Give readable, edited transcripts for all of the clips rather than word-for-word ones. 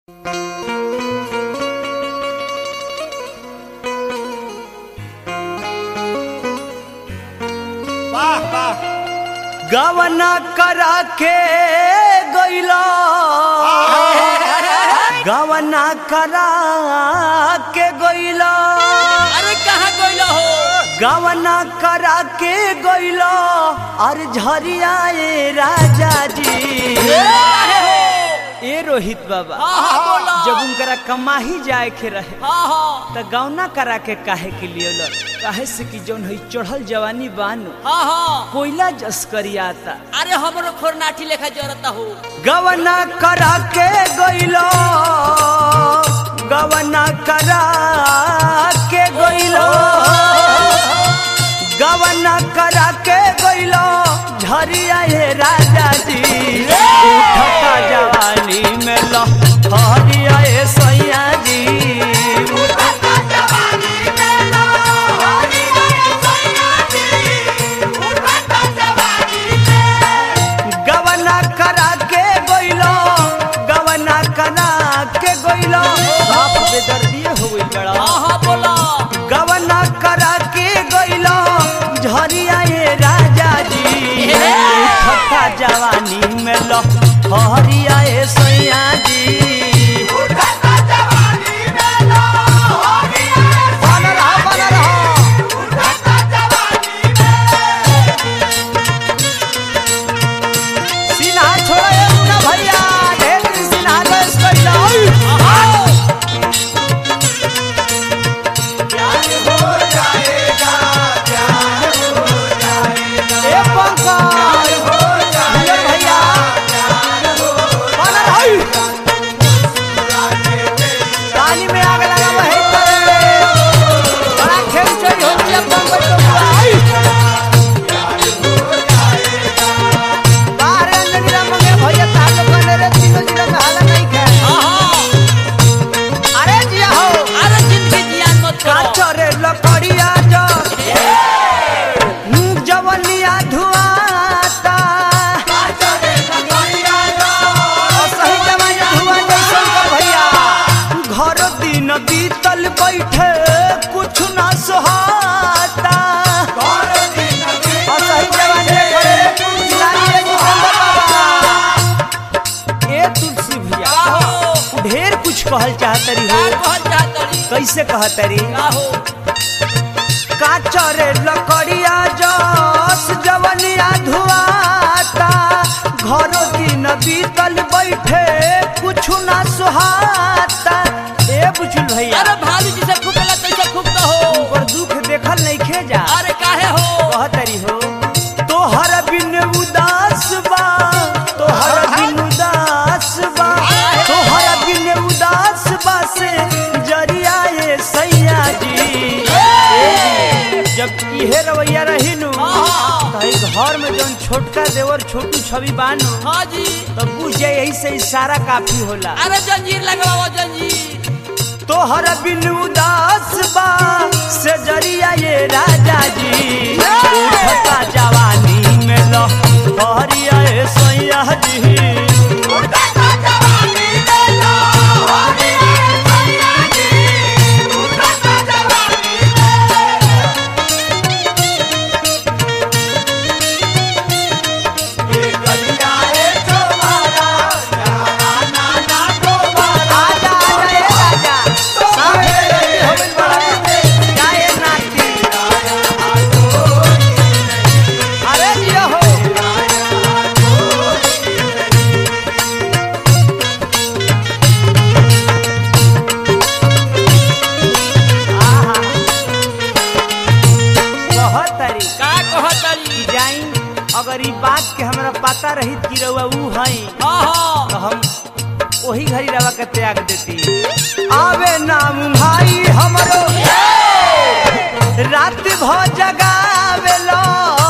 वाह वाह गवना करा के गइला गवना करा के गइला अरे कहाँ गइला हो गवना करा के गइला और झरिया राजा जी ए रोहित बाबा जब उनकरा कमाही जाए के रहे तो गवना करा के काहे के लिए काहे से कि जौन है चढ़ल जवानी बानू कोयला जस्करियाता। अरे हमरो खोरनाठी लेखा जरता हो गवना करा के गइलो गवना करा के गइलो गवना करा के गइलो झरिया हे राजा जी उठता जवानी में लो हरिया हे सैया जी उठता जवानी में लो हरिया हे सैया जी उठता जवानी में गवना करा के गइलो गवना करा के गइलो बाप बेदर्दिए हो गइल बड़ा बोला गवना करा के गइलो झरिया ये राजा जी उठता जवानी में लो हरिया ये सैया जी उठता जवानी में लो हरिया हे बन रहा उठता जवानी में सिन्हा छोड़े मुन्ना भैया ढेर सिन्हा गैस कइला ए पंकज भैया भैया बन रही पानी में आग लगा वही करे बड़ा खेल चोरी हो गया पंकज तो बाहर अंजनी राम मंगे भैया तार लोग ने रे तीनों जिला में हाला नहीं खाए अरे जिया हो अरे जिंदगी जियान मत करो काचरे लकड़िया जो जवनिया धुआता काचरे लकड़िया जो सही जवानी धुआं जैसन कर भैया घर दिन बीतल बैठे कुछ ना सोहाता घर दिन सही जवानी करे लालिए जितेंद्र बाबा ए तुलसी भैया आहो ढेर कुछ कहल चाहतरी हो कहल चाहतरी कैसे कहतरी आहो काचरे लकड़िया जस जवनिया धुआता घरो दिन बीतल बैठे कुछ ना सुहाता ए बुझुल भैया अरे भाभी जी से खूबला तैसे खूब तो हो पर दुख देखल नहीं खे जा अरे काहे हो कहतरी हो तोहर बिन उदास बा तोहर बिन उदास बा तोहर बिन उदास बा से जरिया ये सैया जी जब इहे रवैया रही नु तो घर में जौन छोटका देवर छोटू छवि बानू हाँ जी तो बुझ जाए यही से इशारा काफी होला अरे जंजीर लगाओ जंजीर तोहर बिन उदास बा से जरिया ये राजा जी उठता जवानी में लो हरिया ये सैया जी उठता जवानी में लो हरिया हे सैया जी उठता जवानी में गलिया है तुम्हारा जहाना ना तुम्हारा आजा आजा ये राजा सामने हो गइल बड़ा जाए नाती अरे जिया हो कहतरी का कहतरी जाई अगर ई बात के हमरा पता रही कि रउआ ऊ हई हाँ तो हम वही घड़ी रवा के त्याग देती आवे नाम भाई हमरो रात भ जगावेलो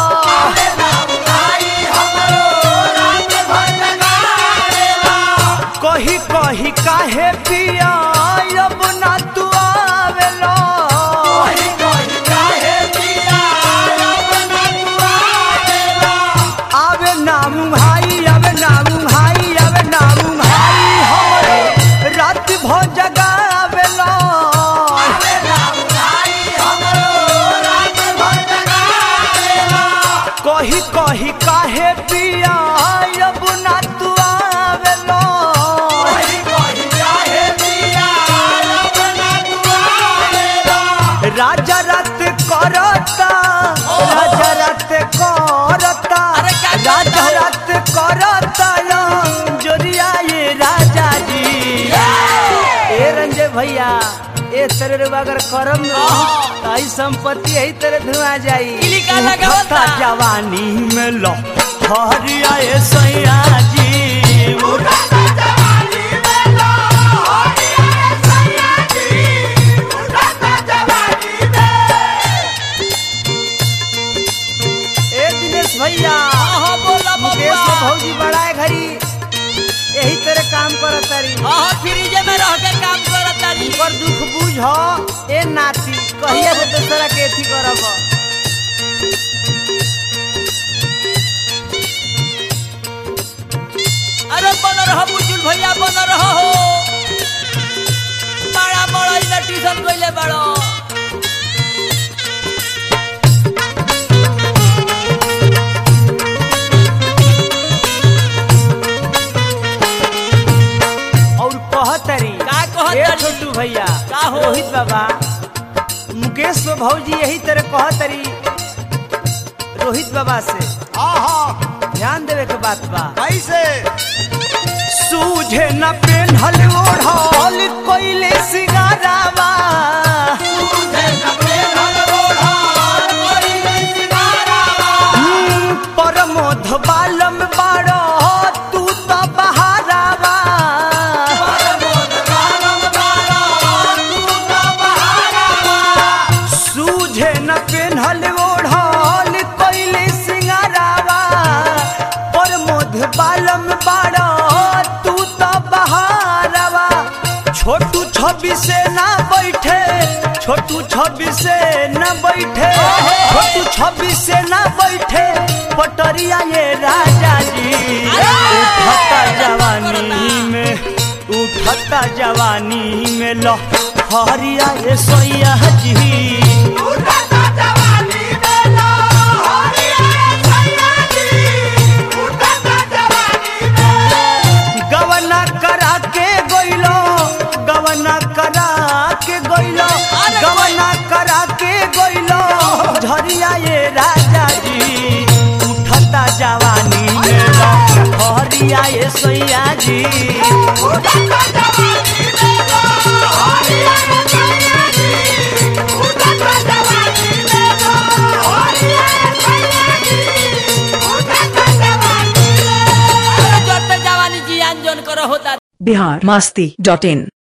कही कही काहे पिया अब ना तू आवेलो आवे नाम भाई आवे नाम भाई आवे नाम भाई हमरो रात भैया ए तेरे रे अगर करम ताई संपत्ति यही तेरे धुआ जाई इली का लगावता जवानी में लो हरिया ए सैया जी उठाता जवानी में लो हरिया ए सैया जी उठाता जवानी में। ए दिनेश भैया हाँ बोला मुकेश बबुआ भौजी बड़ा है घरी यही तेरे काम करत तारी हाँ फ्रीजे में रह के काम करत तारी पर दुख बुझ ए नाती कहिया से दूसरा के एथी करब अरे बन रह बुजुल भैया बन रह हो बड़ा बड़ा इधर ट्यूशन कइले बड़ो और कहतरी का ए कहत छोटू भैया का हो? रोहित बाबा मुकेश भौजी यही तरह कहतरी रोहित बाबा से ध्यान देवे के बात बा कैसे सूझे न पेन्हल ओढ़ल कोइले सिगारावा परमोध बालम बाड़ो तू तो बहारावा सूझे न पेन्हल ओढ़ल कोइले सिंगारावा परमोध बालम बाड़ो तू तो बहारावा छोटू छवि से ना बैठे छोटू छवि से ना बैठे छोटू छवि से ना बैठे पटरिया ये राजा जी उठता जवानी में उठता जवानी में लो हरिया ये सोया जी उठाता जवानी में लो हरिया ए सैया जी उठाता जवानी में। गवना करा के गइलो गवना करा के गइलो गवना करा के गइलो झरिया ये राजा जी उठता जवानी में लो हरिया ये सोया जी उठाता जवानी में लो हरिया ए सैया जी उठाता जवानी में लो हरिया ए सैया जी उठाता जवानी में। अरे जोते जवानी जियान जोन करो होता बिहार मस्ती.in